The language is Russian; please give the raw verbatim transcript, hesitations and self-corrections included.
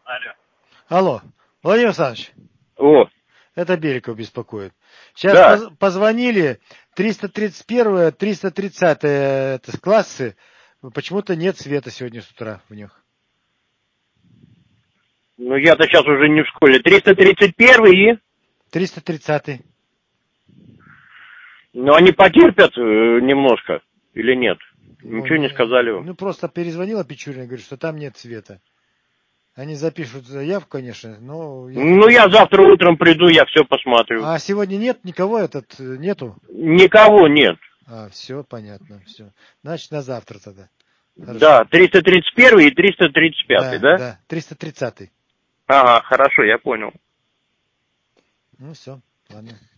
Алло. Алло, Владимир Александрович. О. Это Беликов беспокоит. Сейчас Да. поз позвонили, триста тридцать первая, триста тридцатая это классы, почему-то нет света сегодня с утра в них. Ну я-то сейчас уже не в школе. триста тридцать первый и? триста тридцатый. Ну они потерпят э, немножко или нет? Ну, Ничего не сказали вам. Ну просто перезвонила Печурина, говорит, что там нет света. Они запишут заявку, конечно, но... Я Ну хотел... я завтра утром приду, я все посмотрю. А сегодня нет никого, этот нету? Никого нет. А, все, понятно, все. Значит, на завтра тогда. Хорошо. Да, триста тридцать первый и триста тридцать пятый, Да, да? да, триста тридцатый. Ага, хорошо, я понял. Ну все, ладно.